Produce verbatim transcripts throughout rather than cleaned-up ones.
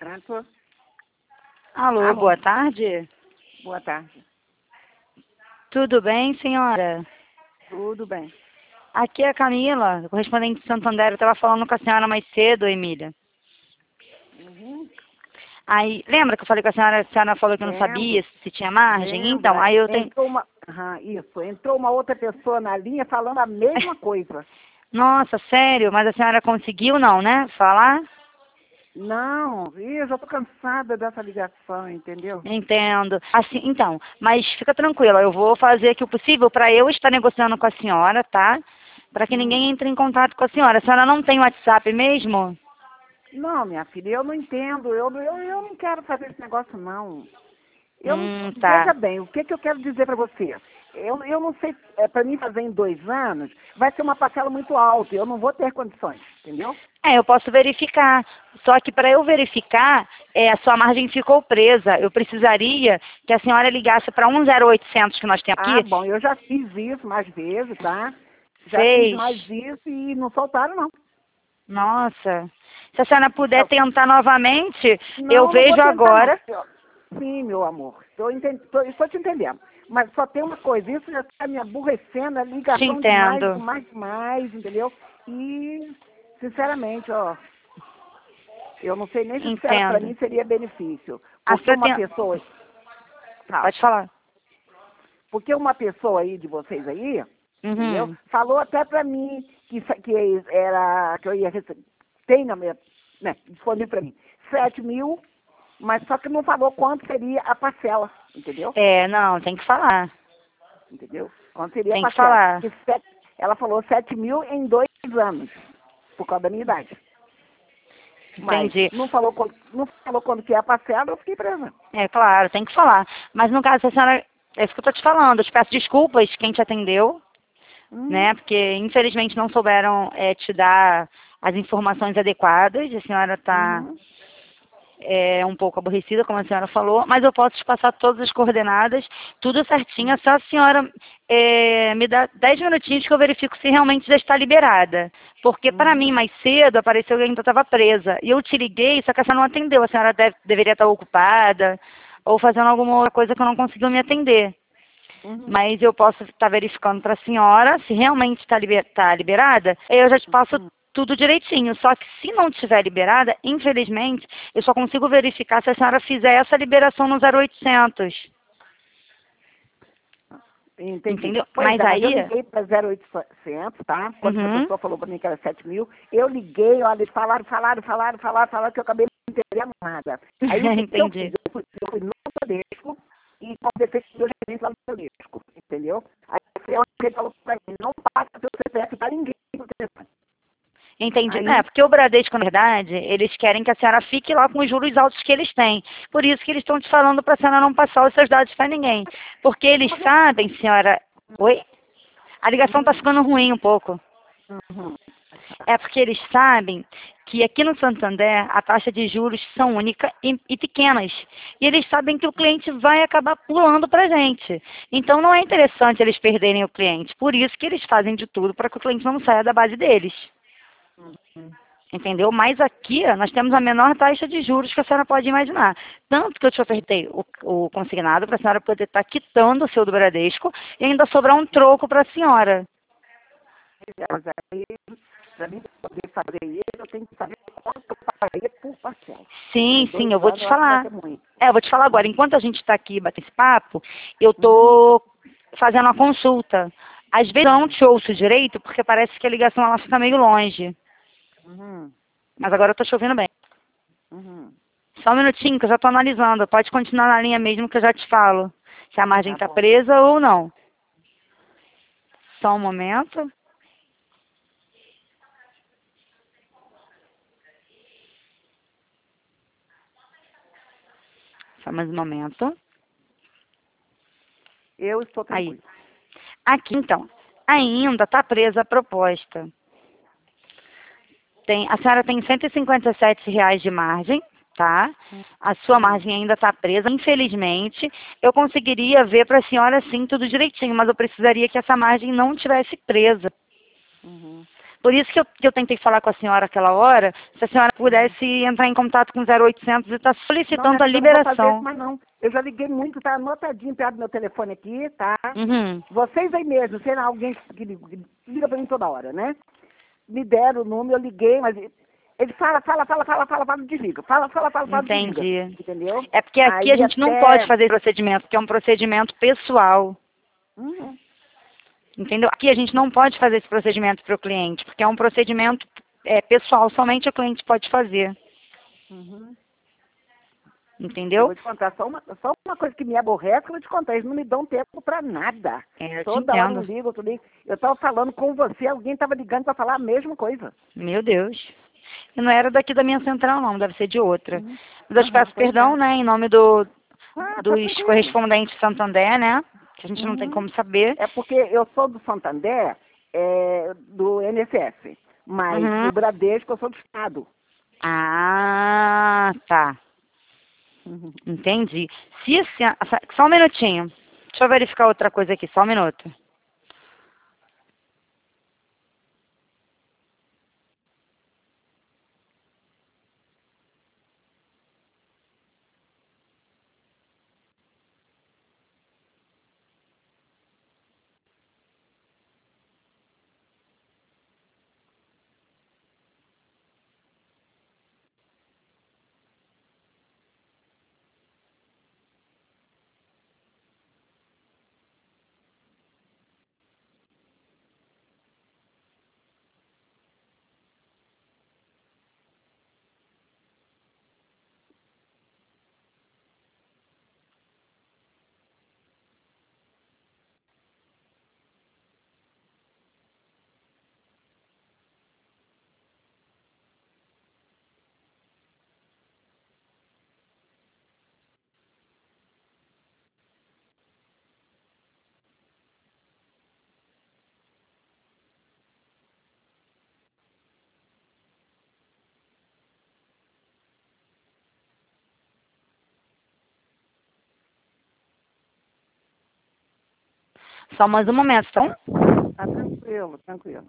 Canto. Alô, Alô. boa tarde. Boa tarde. Tudo bem, senhora? Tudo bem. Aqui é a Camila, correspondente de Santander. Eu estava falando com a senhora mais cedo, Emília. Uhum. Aí, lembra que eu falei com a senhora, a senhora falou que não Lembro. sabia se tinha margem? Lembro. Então, aí eu tenho... Entrou uma... Aham, isso. Entrou uma outra pessoa na linha falando a mesma coisa. Nossa, sério? Mas a senhora conseguiu não, né? Falar? Não, eu já tô cansada dessa ligação, entendeu? Entendo. Assim, então, mas fica tranquila, eu vou fazer aqui o possível para eu estar negociando com a senhora, tá? Para que Hum. ninguém entre em contato com a senhora. A senhora não tem WhatsApp mesmo? Não, minha filha, eu não entendo. Eu, eu, eu não quero fazer esse negócio, não. Eu não, Hum, veja tá. bem, o que, que eu quero dizer para você? Eu, eu não sei, é, para mim fazer em dois anos, vai ser uma parcela muito alta, eu não vou ter condições, entendeu? É, eu posso verificar. Só que para eu verificar, é, a sua margem ficou presa. Eu precisaria que a senhora ligasse para um zero oitocentos que nós temos Ah, aqui. bom, eu já fiz isso mais vezes, tá? Já fiz Fez. mais isso e não soltaram, não. Nossa. Se a senhora puder Eu- tentar novamente, eu não, não vou vejo tentar, não. agora. Eu- sim, meu amor, estou, enten- tô- estou te entendendo. Mas só tem uma coisa, isso já está me aborrecendo, é Te ligação demais, entendo. demais, demais, entendeu? E, sinceramente, ó, eu não sei nem se isso era para Entendo. mim seria benefício. A Porque senhora uma tem... pessoa, tá, Pode falar. porque uma pessoa aí de vocês aí, entendeu? Uhum. Falou até para mim que, isso- que era, que eu ia receber, tem na minha, né, disponível para mim, sete mil, mas só que não falou quanto seria a parcela, entendeu? É, não, tem que falar. Entendeu? Quanto seria a Tem que parcela. falar. Que sete- ela falou sete mil em dois anos, por causa da minha idade. Mas Entendi. não falou quando, não falou quando que é a parcela, eu fiquei presa. É, claro, tem que falar. Mas no caso, a senhora... É isso que eu tô te falando. Eu te peço desculpas quem te atendeu, Hum, né? Porque infelizmente não souberam é, te dar as informações adequadas. A senhora está uhum. é, um pouco aborrecida, como a senhora falou, mas eu posso te passar todas as coordenadas, tudo certinho. É só a senhora é, me dá dez minutinhos que eu verifico se realmente já está liberada. Porque para Uhum. mim, mais cedo, apareceu que eu ainda estava presa. E eu te liguei, só que a senhora não atendeu. A senhora deve, deveria estar ocupada ou fazendo alguma outra coisa que eu não conseguiu me atender. Uhum. Mas eu posso estar verificando para a senhora se realmente está liber, tá liberada. Aí eu já te passo Uhum. tudo direitinho. Só que se não estiver liberada, infelizmente, eu só consigo verificar se a senhora fizer essa liberação no zero oitocentos. Entendi. Entendeu? Pois Mas é, mas eu aí... liguei para zero oitocentos, tá? Quando essa Uhum. pessoa falou para mim que era sete mil, eu liguei, olha, eles falaram, falaram, falaram, falaram, falaram, que eu acabei não entendendo nada. Aí o que, que eu fiz? Entendi. Eu fui, eu fui no Bradesco e conversei com o meu gerente lá no Bradesco, entendeu? Aí ele falou para mim, não passa seu C P F para ninguém no telefone. Entendi. É, Aí, porque o Bradesco, na verdade, eles querem que a senhora fique lá com os juros altos que eles têm. Por isso que eles estão te falando para a senhora não passar os seus dados para ninguém. Porque eles sabem, senhora... Oi? A ligação está uhum, ficando ruim um pouco. uhum, É porque eles sabem que aqui no Santander a taxa de juros são única e, e pequenas. E eles sabem que o cliente vai acabar pulando para a gente. Então não é interessante eles perderem o cliente. Por isso que eles fazem de tudo para que o cliente não saia da base deles. uhum. Entendeu? Mas aqui ó, nós temos a menor taxa de juros que a senhora pode imaginar. Tanto que eu te ofertei o, o consignado para a senhora poder estar quitando o seu do Bradesco e ainda sobrar um troco para a senhora. Mas aí, para mim poder fazer isso, eu tenho que saber quanto eu pagaria por parcela. Em Sim, sim, dois eu vou anos te eu acho que vai falar. ser muito. É, eu vou te falar agora. Enquanto a gente está aqui batendo esse papo, eu Uhum, tô fazendo uma consulta. Às vezes eu não uhum, te ouço direito, porque parece que a ligação ela fica meio longe. uhum, Mas agora eu tô te ouvindo bem. uhum. Só um minutinho que eu já tô analisando. Pode continuar na linha mesmo que eu já te falo. Se a margem Tá tá bom. presa ou não. Só um momento. Só mais um momento. Eu estou Aí. tranquila. Aqui então. Ainda tá presa a proposta. Tem, a senhora tem cento e cinquenta e sete reais de margem, tá? A sua Uhum, margem ainda está presa. Infelizmente, eu conseguiria ver para a senhora sim tudo direitinho, mas eu precisaria que essa margem não tivesse presa. uhum. Por isso que eu, que eu tentei falar com a senhora aquela hora, se a senhora pudesse entrar em contato com o zero oitocentos e estar Não, solicitando a eu não vou fazer isso liberação. mais não. Eu já liguei muito, tá anotadinho perto do meu telefone aqui, tá? Uhum. Vocês aí mesmo, sei lá, alguém que liga, que liga pra mim toda hora, né? Me deram o número, eu liguei, mas ele fala, fala, fala, fala, fala, fala, desliga. Fala, fala, fala, fala, desliga. Entendi. Entendeu? É porque aqui a Aí gente não pode até... fazer esse procedimento, porque é um procedimento pessoal. Uhum, Entendeu? Aqui a gente não pode fazer esse procedimento para o cliente, porque é um procedimento é, pessoal, somente o cliente pode fazer. uhum. Eu Entendeu? vou te contar só uma, só uma coisa que me aborrece, que eu vou te contar, eles não me dão tempo pra nada. É, eu te Toda hora um entendo. liga, outro liga. Eu tava falando com você, alguém tava ligando pra falar a mesma coisa. Meu Deus. E não era daqui da minha central, não, deve ser de outra. Uhum. Mas eu te Aham, peço pois perdão, é. né, em nome do, Ah, tá dos tranquilo. correspondentes Santander, né, que a gente não tem Uhum. como saber. É porque eu sou do Santander, é, do I N S S, mas Uhum. do Bradesco eu sou do Estado. Ah, tá. Uhum. Entendi. Se a senhora... Só um minutinho. Deixa eu verificar outra coisa aqui, só um minuto. Só mais um momento, tá bom? Tá tranquilo, tranquilo.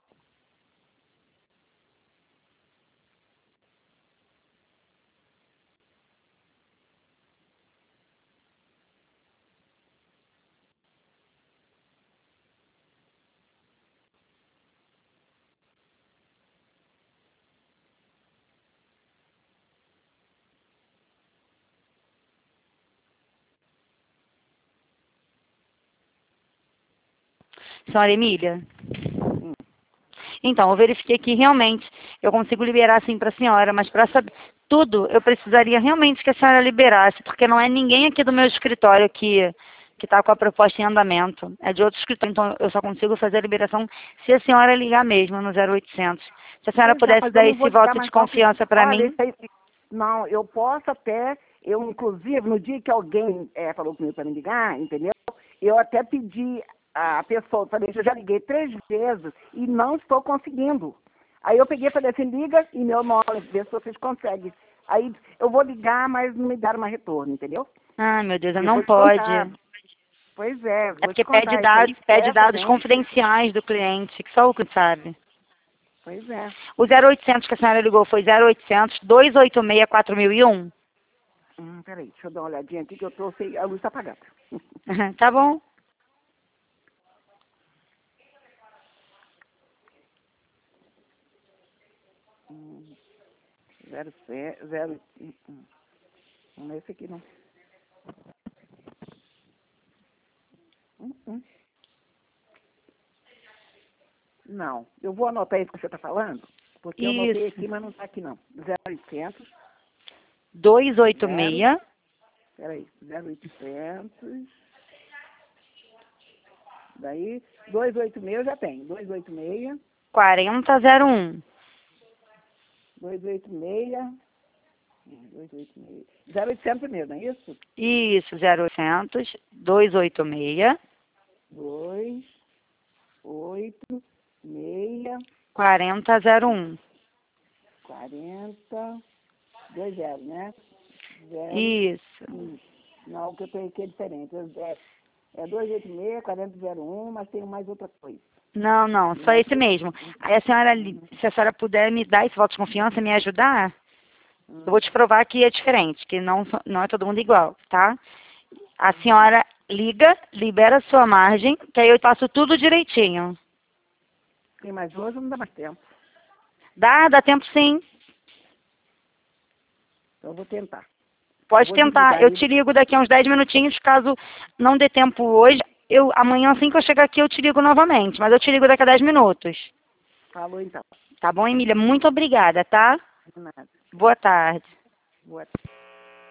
Senhora Emília? Hum. Então, eu verifiquei que realmente eu consigo liberar sim para a senhora, mas para saber tudo, eu precisaria realmente que a senhora liberasse, porque não é ninguém aqui do meu escritório que que está com a proposta em andamento. É de outro escritório, então eu só consigo fazer a liberação se a senhora ligar mesmo no zero oitocentos. Se a senhora Pois é, pudesse mas eu dar não vou esse ligar voto de mais não, que, confiança para olha, mim. isso aí, não, eu posso até, eu inclusive, no dia que alguém é, falou comigo para me ligar, entendeu? Eu até pedi a pessoa, falei, eu já liguei três vezes e não estou conseguindo. Aí eu peguei e falei assim, liga e meu nome, vê se vocês conseguem. Aí eu vou ligar, mas não me deram mais retorno, entendeu? Ai, meu Deus, E não vou te pode. contar. Pois é, É vou te porque pede contar, isso aí dados, pede estressa a dados gente. confidenciais do cliente, que só o cliente sabe. Pois é. O zero oitocentos que a senhora ligou foi zero oitocentos, dois oito seis, quatro mil e um? Hum, peraí, deixa eu dar uma olhadinha aqui que eu tô sem, a luz tá apagada. Tá bom. Hum, zero, se- zero, hum, hum. Não é esse aqui não. Hum, hum. Não, eu vou anotar isso que você está falando, porque eu anotei Isso. aqui, mas não está aqui não. zero oitocentos, dois oito zero, seis, peraí, zero oitocentos, daí, duzentos e oitenta e seis eu já tenho, duzentos e oitenta e seis, quatro zero zero um. duzentos e oitenta e seis, hum, duzentos e oitenta e seis, zero oitocentos primeiro, não é isso? Isso, zero oitocentos, dois oito seis, dois, oito, seis, quatro zero um. quarenta, dois zero, né? Zero, Isso. um. Não, o que eu tenho aqui é diferente. É, é duzentos e oitenta e seis, quarenta zero um, mas tem mais outra coisa. Não, não, só esse mesmo. Aí a senhora, li- se a senhora puder me dar esse voto de confiança, me ajudar, eu vou te provar que é diferente, que não, so- não é todo mundo igual, tá? A senhora liga, libera a sua margem, que aí eu faço tudo direitinho. Sim, mas hoje não dá mais tempo. Dá, dá tempo sim. Então eu vou tentar. Pode Vou tentar. desligar Eu aí. te ligo daqui a uns dez minutinhos, caso não dê tempo hoje. Eu, amanhã, assim que eu chegar aqui, eu te ligo novamente. Mas eu te ligo daqui a dez minutos. Falou então. Tá bom, Emília? Muito obrigada, tá? De nada. Boa tarde. Boa tarde.